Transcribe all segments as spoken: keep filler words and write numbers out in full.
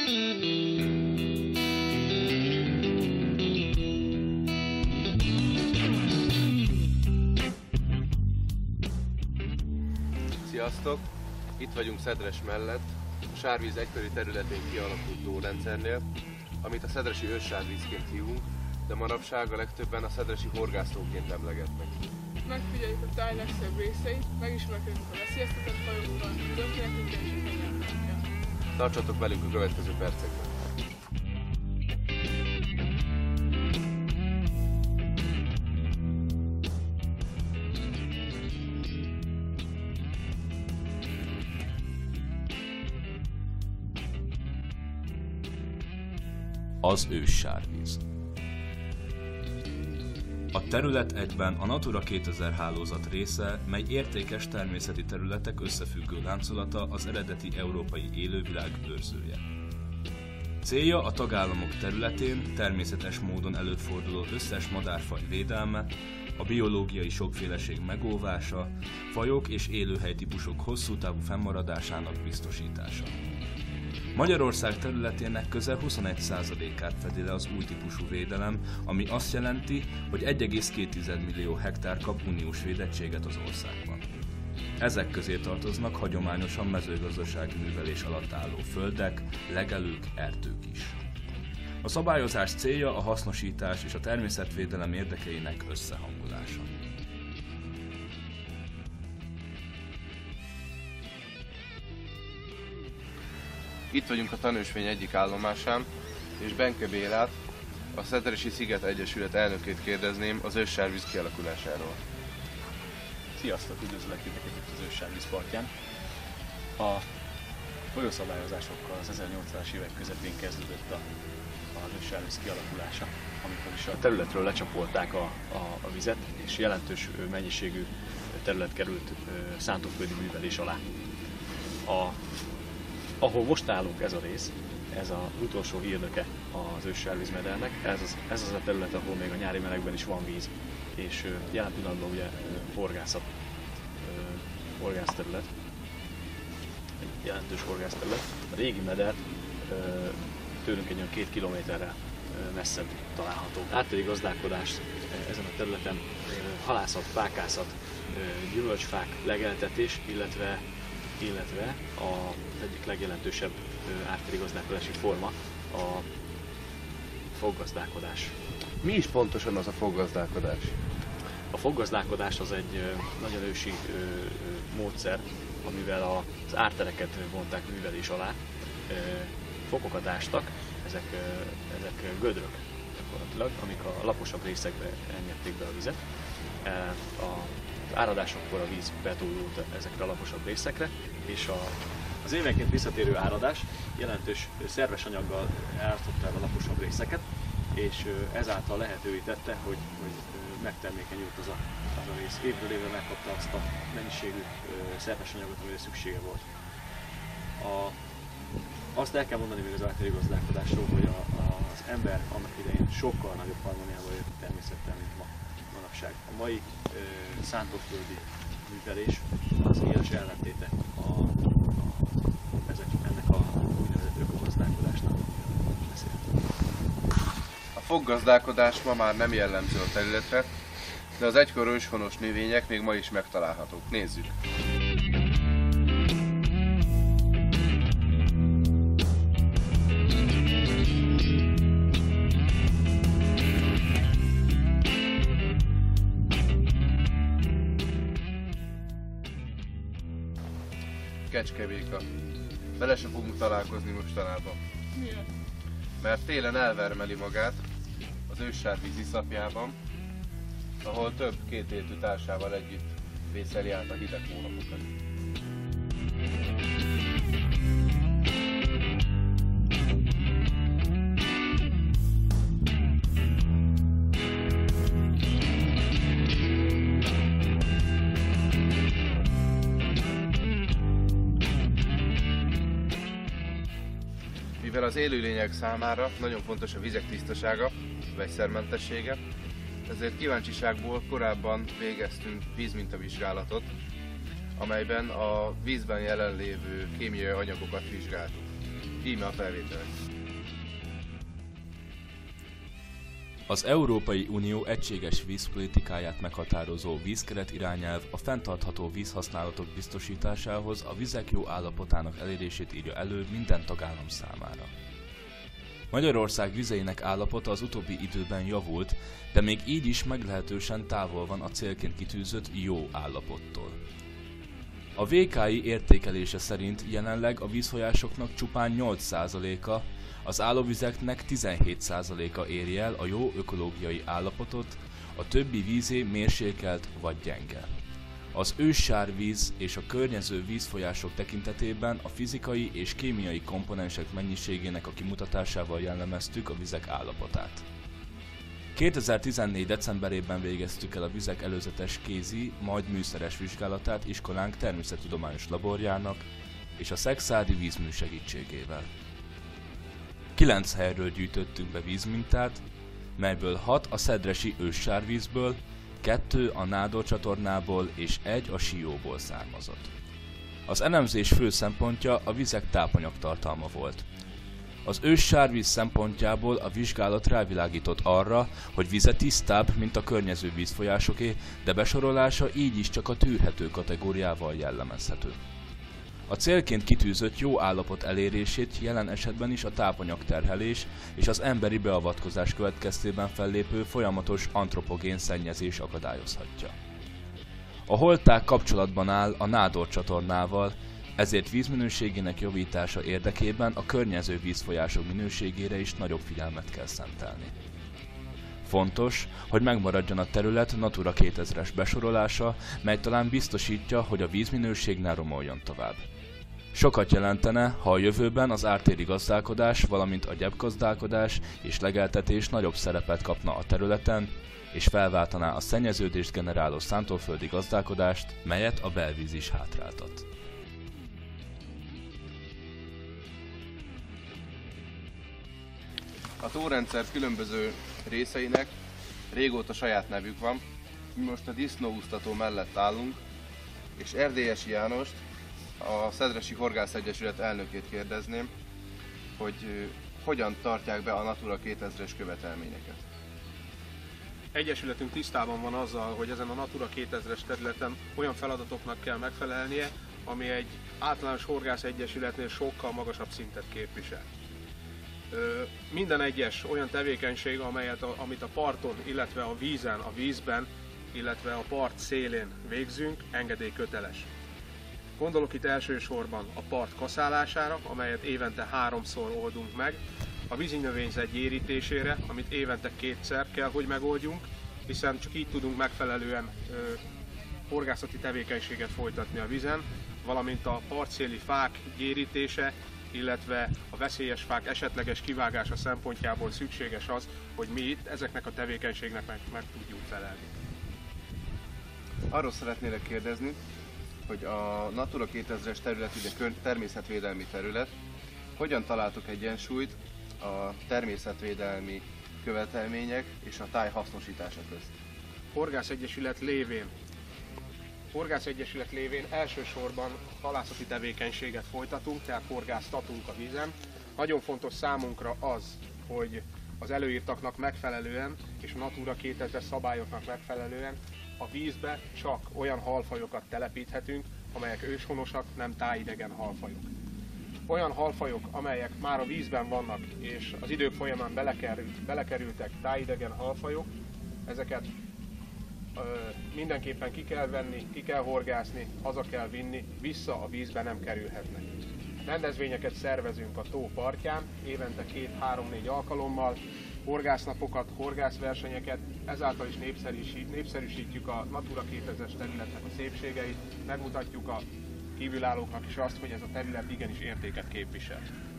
Sziasztok! Itt vagyunk Szedres mellett, a sárvíz egykori területén kialakult tórendszer, amit a szedresi őssárvízként hívunk, de manapság a legtöbben a szedresi horgásztóként emlegetnek. Megfigyeljük a táj legszebb részeit, megismerkedünk a veszélyeztetett fajokkal, történetünkkel és a fegyelmünkkel. Tartsatok velünk a következő percekben! Az őssárvíz. A terület egyben a Natura kétezer hálózat része, mely értékes természeti területek összefüggő láncolata, az eredeti európai élővilág őrzője. Célja a tagállamok területén természetes módon előforduló összes madárfaj védelme, a biológiai sokféleség megóvása, fajok és élőhelytípusok hosszú távú fennmaradásának biztosítása. Magyarország területének közel huszonegy százalékát fedi le az új típusú védelem, ami azt jelenti, hogy egy egész két millió hektár kap uniós védettséget az országban. Ezek közé tartoznak hagyományosan mezőgazdasági művelés alatt álló földek, legelők, erdők is. A szabályozás célja a hasznosítás és a természetvédelem érdekeinek összehangolása. Itt vagyunk a tanúsvény egyik állomásán, és Benke Bélát, a Szedresi Sziget Egyesület elnökét kérdezném az őssárvíz kialakulásáról. Sziasztok, üdvözlök titeket itt az őssárvíz partján. A folyószabályozásokkal az ezernyolcvanas évek közepén kezdődött a, az őssárvíz kialakulása, amikor is a területről lecsapolták a, a, a vizet, és jelentős mennyiségű terület került szántóföldi művelés alá. A, Ahol most állunk, ez a rész, ez az utolsó hírnöke az őssárvízmedernek, ez az, ez az a terület, ahol még a nyári melegben is van víz, és jelen pillanatban ugye horgászat, horgászterület, egy jelentős horgászterület. A régi meder tőlünk egy olyan két kilométerrel messzebb található. Árteri gazdálkodás ezen a területen halászat, fákászat, gyümölcsfák legeltetés, illetve illetve az egyik legjelentősebb árteri gazdálkodási forma a foggazdálkodás. Mi is pontosan az a foggazdálkodás? A foggazdálkodás az egy nagyon ősi módszer, amivel az ártereket vonták művelés alá. Fokokat ástak, ezek, ezek gödrök gyakorlatilag, amik a laposabb részekbe engedték be a vizet. A Az áradásokkor a víz betúlult ezekre a laposabb részekre, és a, az évenként visszatérő áradás jelentős szerves anyaggal elárasztotta el a laposabb részeket, és ezáltal lehetővé tette, hogy, hogy megtermékenyült az a, az a rész. Évről évre megkapta azt a mennyiségű szerves anyagot, amire szüksége volt. A, azt el kell mondani még az árteri gazdálkodásról, hogy a, a, az ember annak idején sokkal nagyobb harmóniával élt a természettel, mint ma. A mai ö, szántóföldi művelés az éles ellentéte a, a, ezek, ennek a úgynevezett ökogazdálkodásnak, amiről beszéltünk. A foggazdálkodás ma már nem jellemző a területre, de az egykor őshonos növények még ma is megtalálhatók. Nézzük! Kecskebéka. Vele se fogunk találkozni mostanában. Miért? Mert télen elvermeli magát az őssárvíz iszapjában, ahol több kétéltű társával együtt vészeli át a hideg hónapokat. Mivel az élőlények számára nagyon fontos a vizek tisztasága, vegyszermentessége, ezért kíváncsiságból korábban végeztünk vízmintavizsgálatot, amelyben a vízben jelenlévő kémiai anyagokat vizsgáltuk. Íme a felvételek. Az Európai Unió egységes vízpolitikáját meghatározó vízkeret irányelv a fenntartható vízhasználatok biztosításához a vizek jó állapotának elérését írja elő minden tagállam számára. Magyarország vizeinek állapota az utóbbi időben javult, de még így is meglehetősen távol van a célként kitűzött jó állapottól. A vé ká i értékelése szerint jelenleg a vízfolyásoknak csupán nyolc százaléka, az állóvizeknek tizenhét százaléka éri el a jó ökológiai állapotot, a többi vízé mérsékelt vagy gyenge. Az őssárvíz és a környező vízfolyások tekintetében a fizikai és kémiai komponensek mennyiségének a kimutatásával jellemeztük a vizek állapotát. kétezer-tizennégy. decemberében végeztük el a vizek előzetes kézi, majd műszeres vizsgálatát iskolánk természettudományos laborjának és a Szexádi vízmű segítségével. Kilenc helyről gyűjtöttünk be vízmintát, melyből hat a szedresi őssárvízből, kettő a Nádor csatornából és egy a Sióból származott. Az elemzés fő szempontja a vizek tápanyagtartalma volt. Az őssárvíz szempontjából a vizsgálat rávilágított arra, hogy vize tisztább, mint a környező vízfolyásoké, de besorolása így is csak a tűrhető kategóriával jellemezhető. A célként kitűzött jó állapot elérését jelen esetben is a tápanyagterhelés és az emberi beavatkozás következtében fellépő folyamatos antropogén szennyezés akadályozhatja. A holtag kapcsolatban áll a Nádor csatornával, ezért vízminőségének javítása érdekében a környező vízfolyások minőségére is nagyobb figyelmet kell szentelni. Fontos, hogy megmaradjon a terület Natura kétezres besorolása, mely talán biztosítja, hogy a vízminőség ne romoljon tovább. Sokat jelentene, ha a jövőben az ártéri gazdálkodás, valamint a gyepgazdálkodás és legeltetés nagyobb szerepet kapna a területen, és felváltaná a szennyeződést generáló szántóföldi gazdálkodást, melyet a belvíz is hátráltat. A tórendszer különböző részeinek régóta saját nevük van. Mi most a disznóúsztató mellett állunk, és Erdélyesi Jánost, a Szedresi Horgász Egyesület elnökét kérdezném, hogy hogyan tartják be a Natura kétezres követelményeket. Egyesületünk tisztában van azzal, hogy ezen a Natura kétezres területen olyan feladatoknak kell megfelelnie, ami egy általános horgász egyesületnél sokkal magasabb szintet képvisel. Minden egyes olyan tevékenység, amelyet a, amit a parton, illetve a vízen, a vízben, illetve a part szélén végzünk, engedélyköteles. Gondolok itt elsősorban a part kaszálására, amelyet évente háromszor oldunk meg, a vízinövényzet gyérítésére, amit évente kétszer kell, hogy megoldjunk, hiszen csak így tudunk megfelelően ö, horgászati tevékenységet folytatni a vízen, valamint a partszéli fák gyérítése, illetve a veszélyes fák esetleges kivágása szempontjából szükséges az, hogy mi itt ezeknek a tevékenységnek meg, meg tudjunk felelni. Arról szeretnélek kérdezni, hogy a Natura kétezres terület ugye természetvédelmi terület, hogyan találtok egyensúlyt a természetvédelmi követelmények és a táj hasznosítása közt? Horgász Egyesület lévén Horgász Egyesület lévén elsősorban halászati tevékenységet folytatunk, tehát horgásztatunk a vízen. Nagyon fontos számunkra az, hogy az előírtaknak megfelelően és a Natura kétezres szabályoknak megfelelően a vízbe csak olyan halfajokat telepíthetünk, amelyek őshonosak, nem tájidegen halfajok. Olyan halfajok, amelyek már a vízben vannak és az idők folyamán belekerült, belekerültek tájidegen halfajok, ezeket ö, mindenképpen ki kell venni, ki kell horgászni, haza kell vinni, vissza a vízbe nem kerülhetnek. Rendezvényeket szervezünk a tó partján, évente két-három-négy alkalommal, horgásznapokat, horgászversenyeket, ezáltal is népszerűsítjük a Natura kétezres területnek a szépségeit, megmutatjuk a kívülállóknak is azt, hogy ez a terület igenis értéket képvisel.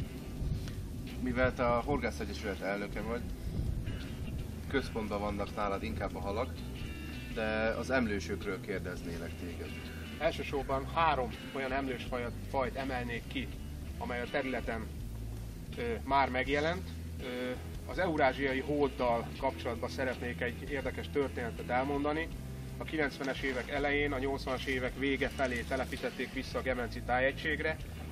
Mivel te a Horgász Egyesület elnöke vagy, központban vannak nálad inkább a halak, de az emlősökről kérdeznélek téged. Elsősorban három olyan emlősfajt fajt emelnék ki, amely a területen ö, már megjelent. Ö, az eurázsiai hóddal kapcsolatban szeretnék egy érdekes történetet elmondani. A kilencvenes évek elején, a nyolcvanas évek vége felé telepítették vissza a Gemenci tájegységre.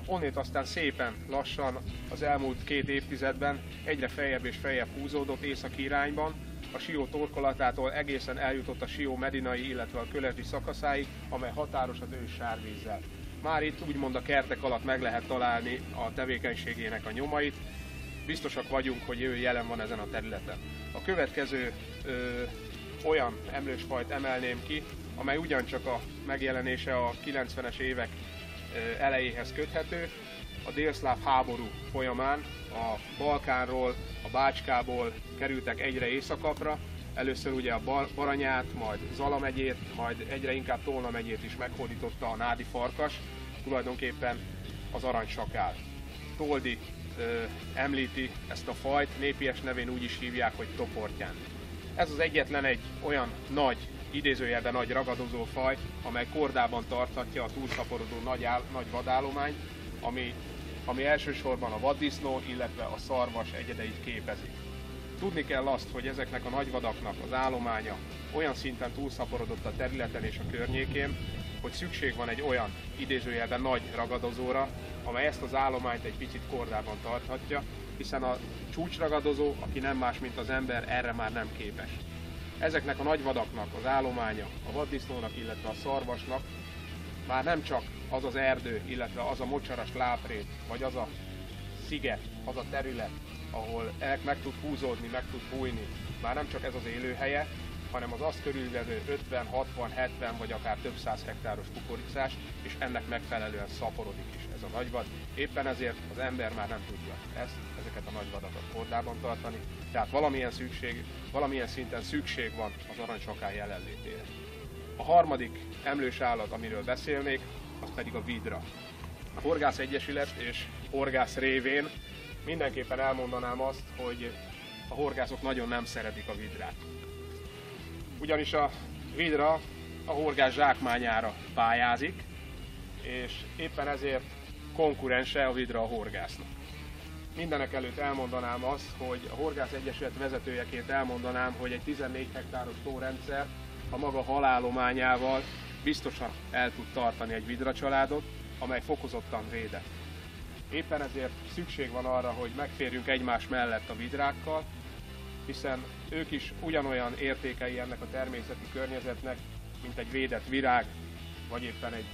onnét aztán szépen lassan az elmúlt két évtizedben egyre feljebb és feljebb húzódott északi irányban, a Sió torkolatától egészen eljutott a Sió medinai, illetve a kölesi szakaszáig, amely határos az ős sárvízzel. Már itt úgymond a kertek alatt meg lehet találni a tevékenységének a nyomait, biztosak vagyunk, hogy ő jelen van ezen a területen. A következő ö, olyan emlősfajt emelném ki, amely ugyancsak a megjelenése a kilencvenes évek ö, elejéhez köthető. A délszláv háború folyamán a Balkánról, a Bácskából kerültek egyre északabbra. Először ugye a Baranyát, majd Zala megyét, majd egyre inkább Tolna megyét is meghódította a nádi farkas, tulajdonképpen az aranysakál. Toldi ö, említi ezt a fajt, népies nevén úgy is hívják, hogy toportyán. Ez az egyetlen egy olyan nagy, idézőjelben nagy ragadozó faj, amely kordában tarthatja a túlszaporodó nagy, áll, nagy vadállományt, ami, ami elsősorban a vaddisznó, illetve a szarvas egyedeit képezik. Tudni kell azt, hogy ezeknek a nagyvadaknak az állománya olyan szinten túlszaporodott a területen és a környékén, hogy szükség van egy olyan idézőjelben nagy ragadozóra, amely ezt az állományt egy picit kordában tarthatja, hiszen a csúcsragadozó, aki nem más, mint az ember, erre már nem képes. Ezeknek a nagyvadaknak az állománya, a vaddisznónak, illetve a szarvasnak már nem csak az az erdő, illetve az a mocsaras láprét, vagy az a sziget, az a terület, ahol meg tud húzódni, meg tud bújni, már nem csak ez az élőhelye, hanem az azt körülvevő ötven, hatvan, hetven vagy akár több száz hektáros kukoricás, és ennek megfelelően szaporodik is ez a nagyvad. Éppen ezért az ember már nem tudja ezt, ezeket a nagyvadakat kordában tartani, tehát valamilyen, szükség, valamilyen szinten szükség van az aranysakály jelenlétére. A harmadik emlős állat, amiről beszélnék, az pedig a vidra. A Horgász Egyesület és horgász révén mindenképpen elmondanám azt, hogy a horgászok nagyon nem szeretik a vidrát. Ugyanis a vidra a horgász zsákmányára pályázik, és éppen ezért konkurense a vidra a horgásznak. Mindenek előtt elmondanám azt, hogy a Horgász Egyesület vezetőjeként elmondanám, hogy egy tizennégy hektáros tórendszer a maga halállományával biztosan el tud tartani egy vidra családot, amely fokozottan védett. Éppen ezért szükség van arra, hogy megférjünk egymás mellett a vidrákkal, hiszen ők is ugyanolyan értékei ennek a természeti környezetnek, mint egy védett virág, vagy éppen egy,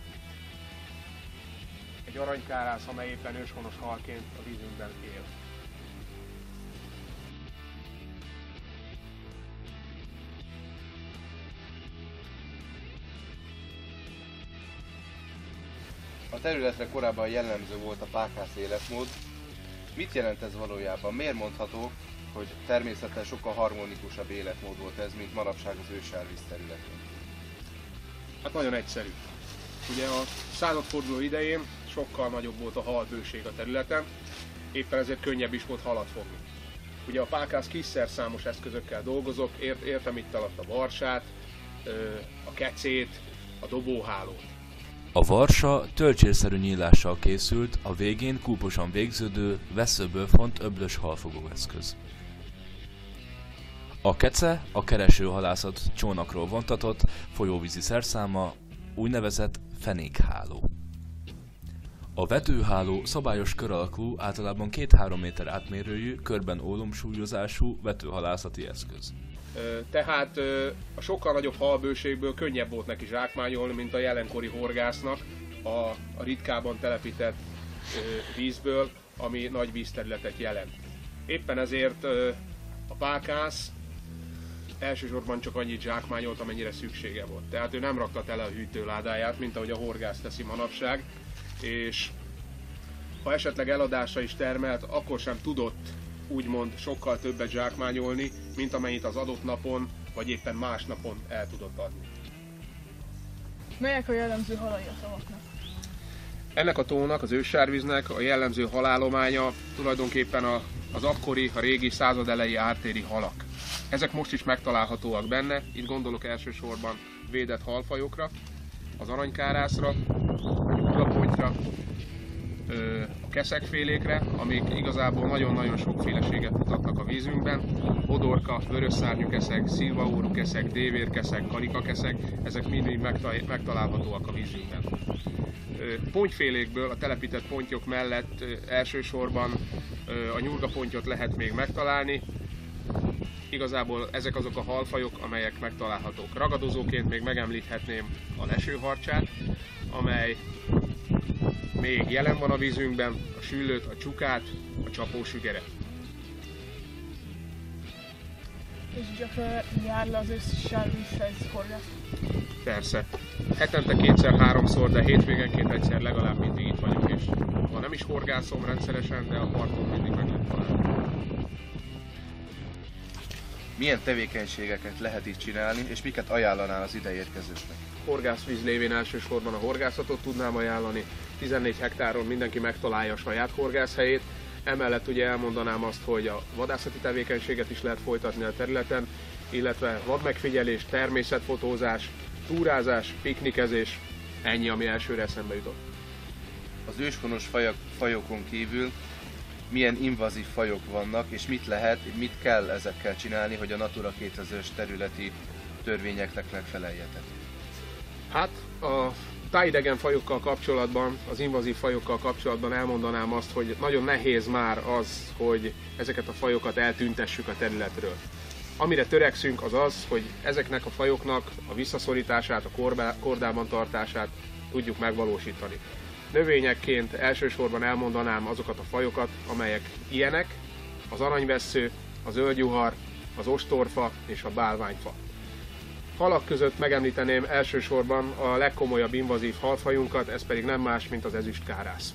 egy aranykárász, amely éppen őshonos halként a vízünkben él. A területre korábban jellemző volt a pákász életmód. Mit jelent ez valójában? Miért mondható, hogy természetesen sokkal harmonikusabb életmód volt ez, mint manapság az ősárvíz területén? Hát nagyon egyszerű. Ugye a századforduló idején sokkal nagyobb volt a halbőség a területen, éppen ezért könnyebb is volt halat fogni. Ugye a pákász kisszerszámos eszközökkel dolgozok, ért, értem itt alatt a varsát, a kecét, a dobóhálót. A varsa tölcsérszerű nyílással készült, a végén kúposan végződő, vesszőből font öblös halfogóeszköz. A kece a keresőhalászat csónakról vontatott folyóvízi szerszáma, úgynevezett fenékháló. A vetőháló szabályos kör alakú, általában két-három méter átmérőjű, körben ólomsúlyozású vetőhalászati eszköz. Tehát a sokkal nagyobb halbőségből könnyebb volt neki zsákmányolni, mint a jelenkori horgásznak a, a ritkában telepített vízből, ami nagy vízterületet jelent. Éppen ezért a pákász elsősorban csak annyit zsákmányolt, amennyire szüksége volt. Tehát ő nem rakta tele a hűtőládáját, mint ahogy a horgász teszi manapság, és ha esetleg eladásra is termelt, akkor sem tudott úgymond sokkal többet zsákmányolni, mint amennyit az adott napon, vagy éppen más napon el tudott adni. Melyek a jellemző halai a tavaknak? Ennek a tónak, az őssárvíznek a jellemző halállománya tulajdonképpen a, az akkori, a régi század elejé ártéri halak. Ezek most is megtalálhatóak benne, itt gondolok elsősorban védett halfajokra, az aranykárászra, a gyulapontyra, a keszegfélékre, amik igazából nagyon-nagyon sokféleséget mutatnak a vízünkben. Bodorka, vörösszárnyú keszeg, szilvaóru keszeg, dévérkeszeg, karikakeszeg, ezek mind-mind megtalálhatóak a vízünkben. Pontyfélékből a telepített pontyok mellett elsősorban a nyurgapontyot lehet még megtalálni. Igazából ezek azok a halfajok, amelyek megtalálhatók. Ragadozóként még megemlíthetném a lesőharcsát, amely még jelen van a vízünkben, a süllőt, a csukát, a csapósügeret. És gyakran jár le az őssárvízhez horgászni? Persze. Hetente kétszer-háromszor, de hétvégenként egyszer legalább mindig itt vagyok, és ha nem is horgászom rendszeresen, de a parton mindig meg lehet találni. Milyen tevékenységeket lehet itt csinálni, és miket ajánlanál az ide érkezőknek? Horgászvíz lévén elsősorban a horgászatot tudnám ajánlani. tizennégy hektáron mindenki megtalálja a saját horgászhelyét. Emellett ugye elmondanám azt, hogy a vadászati tevékenységet is lehet folytatni a területen, illetve vadmegfigyelés, természetfotózás, túrázás, piknikezés, ennyi, ami elsőre eszembe jutott. Az őshonos fajok, fajokon kívül milyen invazív fajok vannak, és mit lehet, mit kell ezekkel csinálni, hogy a Natura kétezres területi törvényeknek megfeleljetek? Hát a tájidegen fajokkal kapcsolatban, az invazív fajokkal kapcsolatban elmondanám azt, hogy nagyon nehéz már az, hogy ezeket a fajokat eltüntessük a területről. Amire törekszünk az az, hogy ezeknek a fajoknak a visszaszorítását, a kordában tartását tudjuk megvalósítani. Növényekként elsősorban elmondanám azokat a fajokat, amelyek ilyenek: az aranyvessző, a zöldjuhar, az ostorfa és a bálványfa. Halak között megemlíteném elsősorban a legkomolyabb invazív halfajunkat, ez pedig nem más, mint az ezüstkárász.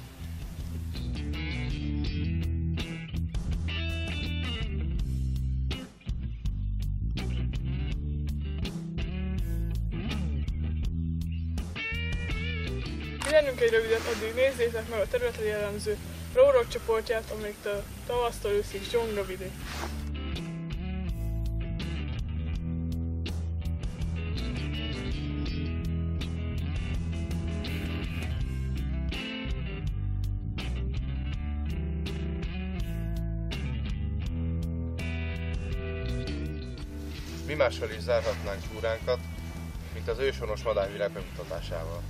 Figyelünk egy rövidet, addig nézzétek meg a területre jellemző rórok csoportját, amiktől tavasztól őszig zsongavidék. Mi mással is zárhatnánk túránkat, mint az őshonos madárvilág bemutatásával.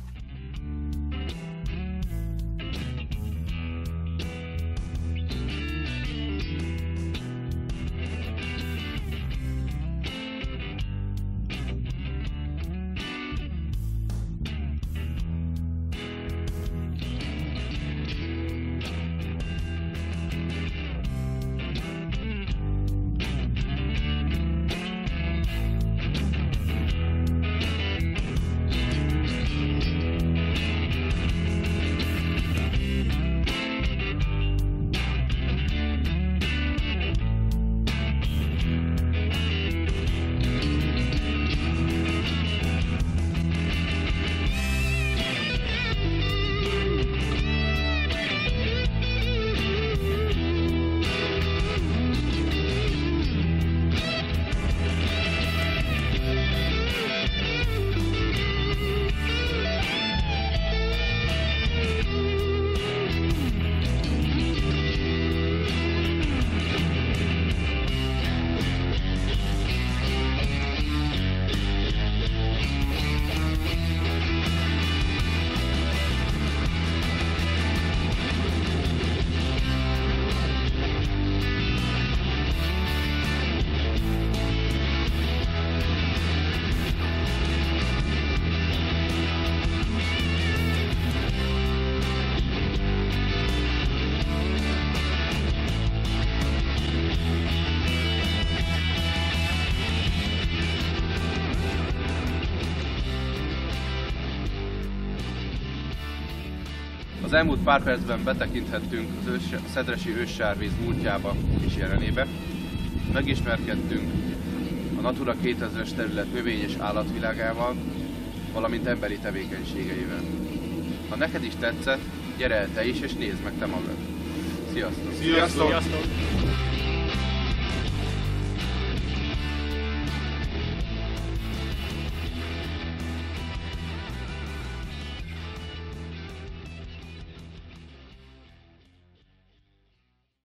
Az elmúlt pár percben betekinthettünk az ős, szedresi őssárvíz múltjába és jelenébe. Megismerkedtünk a Natura kétezres terület növény- és állatvilágával, valamint emberi tevékenységeivel. Ha neked is tetszett, gyere el te is és nézd meg te magad. Sziasztok! Sziasztok! Sziasztok!